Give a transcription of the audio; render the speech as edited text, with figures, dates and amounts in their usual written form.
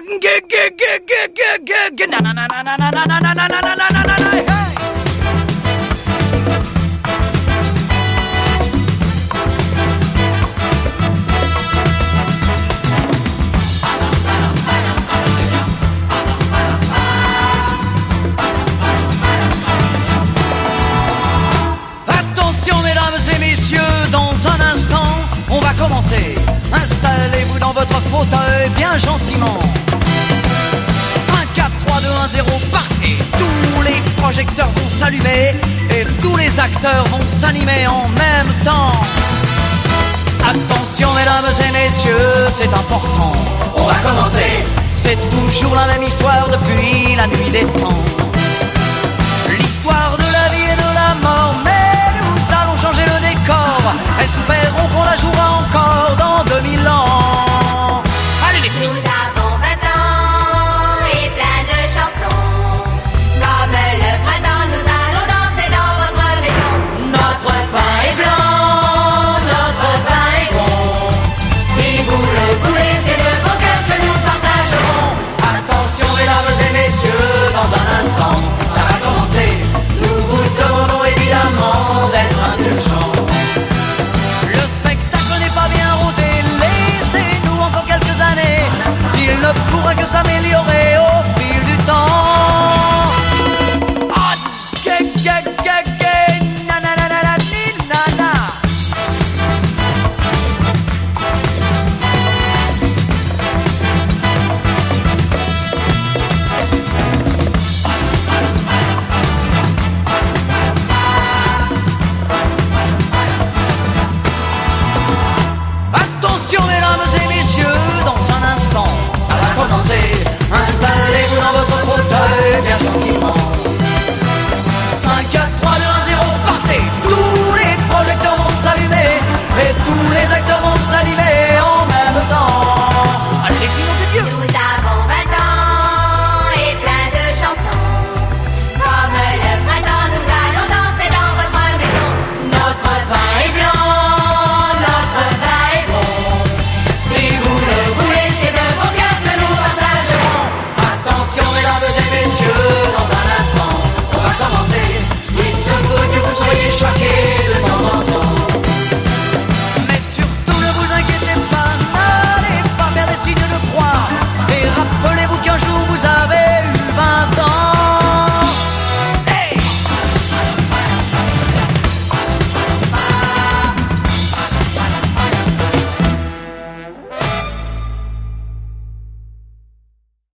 Attention mesdames et messieurs, dans un instant, on va commencer. Installez-vous dans votre fauteuil bien gentiment. 5, 4, 3, 2, 1, 0, partez. Tous les projecteurs vont s'allumer et tous les acteurs vont s'animer en même temps. Attention mesdames et messieurs, c'est important. On va commencer. C'est toujours la même histoire depuis la nuit des temps. L'histoire de la vie et de la mort, mais nous allons changer le décor. Espérons qu'on la jouera encore dans 2000 ans. Allez les filles. Nous avons 20 ans et plein de chansons. Comme le printemps, nous allons danser dans votre maison. Notre pain est blanc, notre vin est bon. Si vous le voulez, c'est de vos cœurs que nous partagerons. Attention mesdames et messieurs, dans un instant, ça va commencer. Nous vous demandons évidemment d'être indulgents. Le spectacle n'est pas bien rodé, laissez-nous encore quelques années. Il ne pourra que s'améliorer au fil du temps. Ah, na na na na na na na. Attention mesdames et messieurs, dans un instant, ça va commencer. Installez-vous dans votre fauteuil bien gentiment. 5, 4, 3, 2,